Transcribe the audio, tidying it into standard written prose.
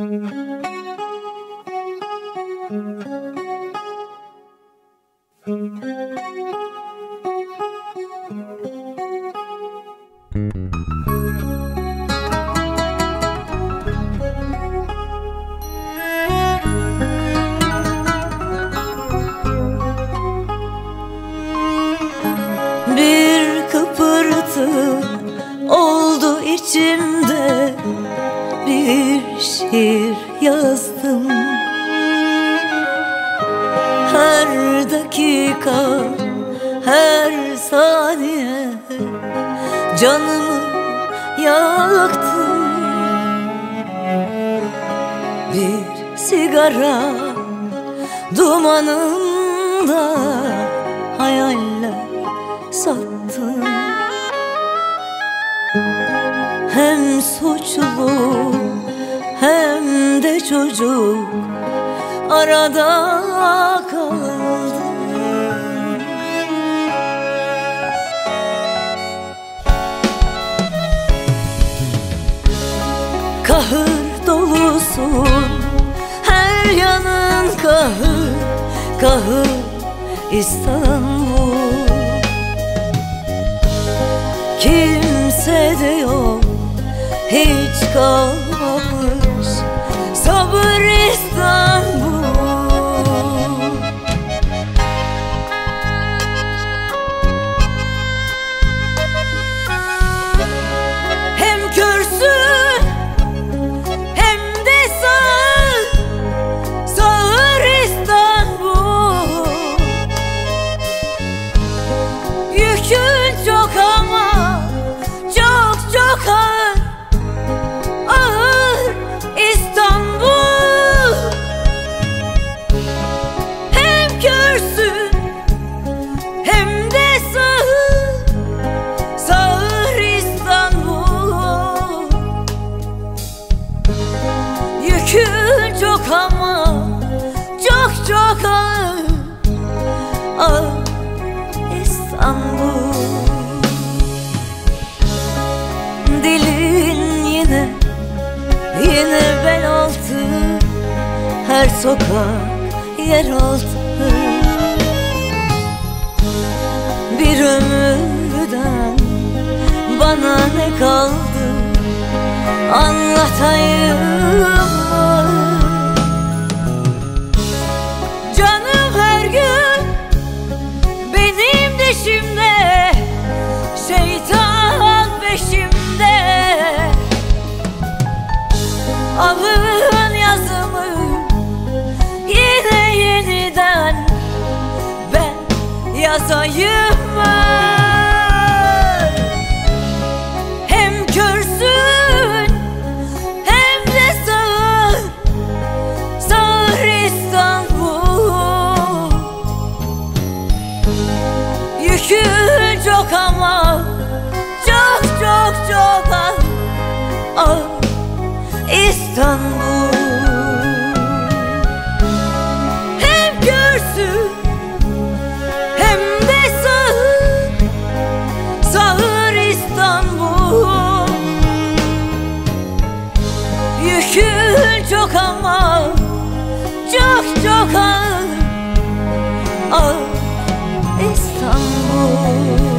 Bir kıpırtı oldu içimde, bir şiir yazdım. Her dakika, her saniye canımı yaktım. Bir sigara dumanında hayaller sattım. Hem suçlu hem de çocuk arada kaldım. Kahır dolusun, her yanın kahır, kahır İstanbul. Kimse de yok, hiç kalmamış sabır İstanbul. Hem körsün hem de sağır, sağır İstanbul. Yükün çok ama çok çok ağır, ağır İstanbul. Hem körsün hem de sağır, sağır İstanbul. Yükün çok ama çok çok ağır, ağır İstanbul. Dilin yine, yine bel altı, her sokak yer altı. Bir ömürden bana ne kaldı anlatayım mı? Canım her gün benim dişimde, şeytan peşimde. Alın yazımı yine yeniden ben yazayım mı? Hem körsün hem de sağır, sağır İstanbul. Yükün çok ama çok çok çok ağır, ağır İstanbul. Hem körsün hem de sağır, sağır İstanbul. Yükün çok ama çok çok ağır, ağır İstanbul.